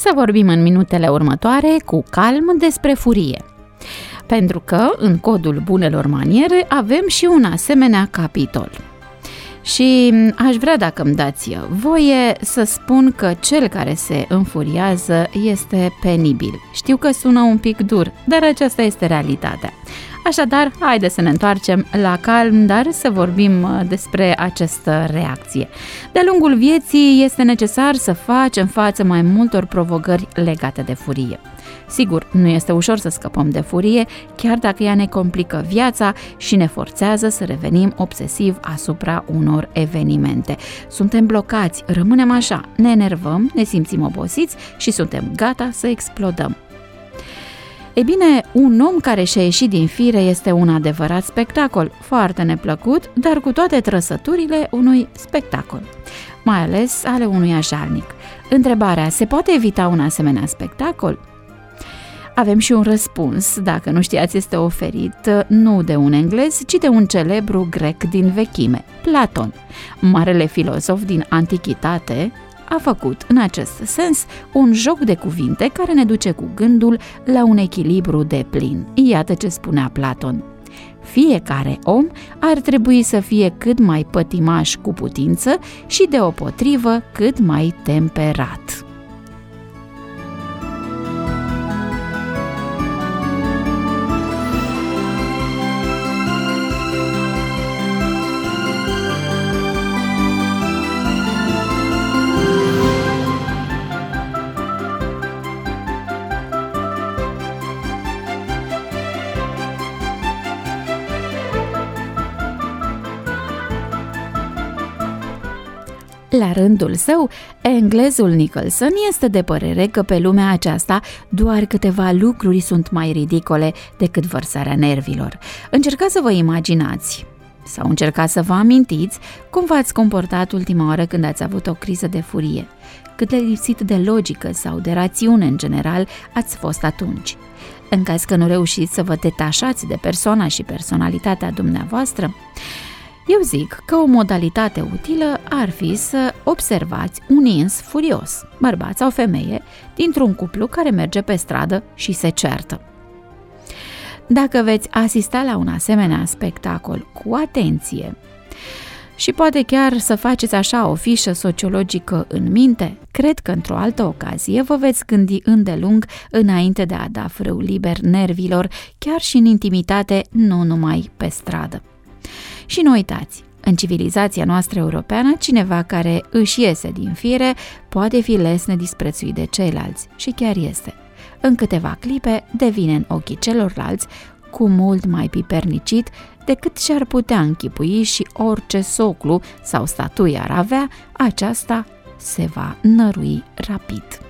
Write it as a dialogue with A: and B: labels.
A: Să vorbim în minutele următoare cu calm despre furie. Pentru că în codul bunelor maniere avem și un asemenea capitol. Și aș vrea, dacă îmi dați voie, să spun că cel care se înfuriază este penibil. Știu că sună un pic dur, dar aceasta este realitatea. Așadar, haide să ne întoarcem la calm, dar să vorbim despre această reacție. De-a lungul vieții este necesar să facem față mai multor provocări legate de furie. Sigur, nu este ușor să scăpăm de furie, chiar dacă ea ne complică viața și ne forțează să revenim obsesiv asupra unor evenimente. Suntem blocați, rămânem așa, ne enervăm, ne simțim obosiți și suntem gata să explodăm. Ei bine, un om care și-a ieșit din fire este un adevărat spectacol, foarte neplăcut, dar cu toate trăsăturile unui spectacol, mai ales ale unui jalnic. Întrebarea, se poate evita un asemenea spectacol? Avem și un răspuns, dacă nu știați, este oferit nu de un englez, ci de un celebru grec din vechime, Platon. Marele filozof din antichitate a făcut, în acest sens, un joc de cuvinte care ne duce cu gândul la un echilibru deplin. Iată ce spunea Platon. Fiecare om ar trebui să fie cât mai pătimaș cu putință și deopotrivă cât mai temperat. La rândul său, englezul Nicholson este de părere că pe lumea aceasta doar câteva lucruri sunt mai ridicole decât vărsarea nervilor. Încercați să vă imaginați sau încercați să vă amintiți cum v-ați comportat ultima oară când ați avut o criză de furie, cât de lipsit de logică sau de rațiune în general ați fost atunci. În caz că nu reușiți să vă detașați de persoana și personalitatea dumneavoastră, eu zic că o modalitate utilă ar fi să observați un ins furios, bărbat sau femeie, dintr-un cuplu care merge pe stradă și se ceartă. Dacă veți asista la un asemenea spectacol cu atenție și poate chiar să faceți așa o fișă sociologică în minte, cred că într-o altă ocazie vă veți gândi îndelung înainte de a da frâu liber nervilor, chiar și în intimitate, nu numai pe stradă. Și nu uitați, în civilizația noastră europeană, cineva care își iese din fire poate fi lesne disprețuit de ceilalți și chiar este. În câteva clipe devine în ochii celorlalți cu mult mai pipernicit decât și-ar putea închipui și orice soclu sau statuie ar avea, aceasta se va nărui rapid.